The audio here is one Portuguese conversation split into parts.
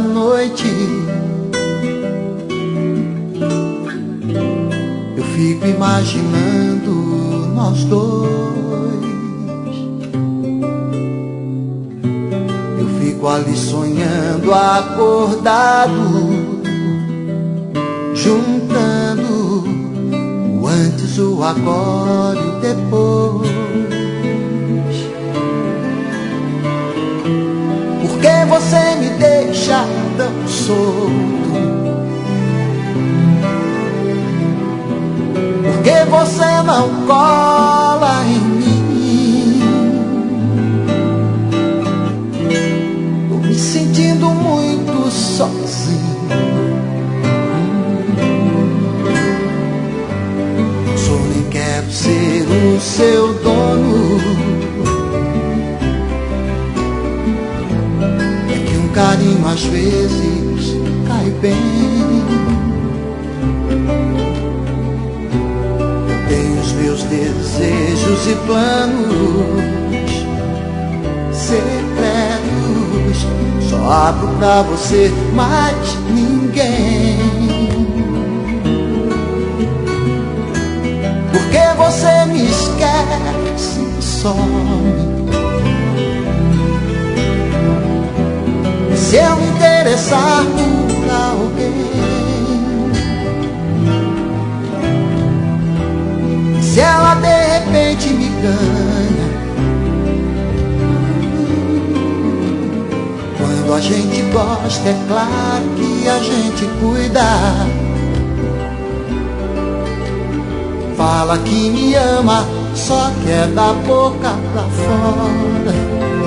noite eu fico imaginando nós dois. Eu fico ali sonhando, acordado, juntando o antes, o agora e o depois. Por que você me deixa tão solto? Por que você não cola em mim? Tô me sentindo muito sozinho. Só nem quero ser o seu dono. É que um carinho às vezes cai bem. Meus desejos e planos secretos só abro pra você, mais ninguém. Porque você me esquece e some. Se eu me interessar por alguém, se ela de repente me ganha, quando a gente gosta é claro que a gente cuida. Fala que me ama, só quer da boca pra fora.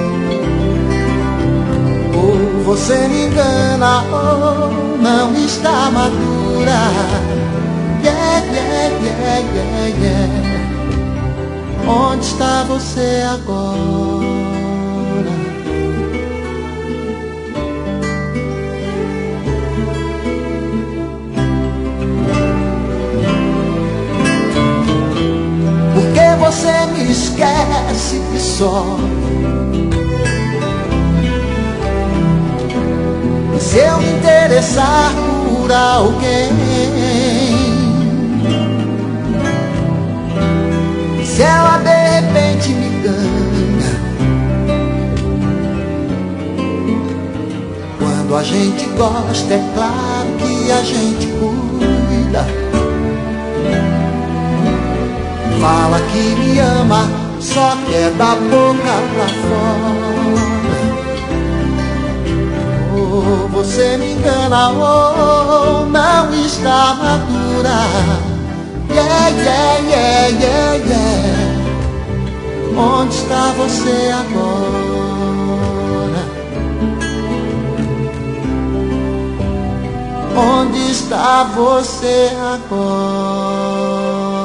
Ou você me engana ou não está madura. Yeah, yeah, yeah, yeah, yeah. Onde está você agora? Por que você me esquece e some? E se eu me interessar por alguém, se ela de repente me ganha, quando a gente gosta é claro que a gente cuida. Fala que me ama, só quer da boca pra fora. Ou você me engana ou não está madura. Yeah, yeah, yeah, yeah, yeah. Onde está você agora? Onde está você agora?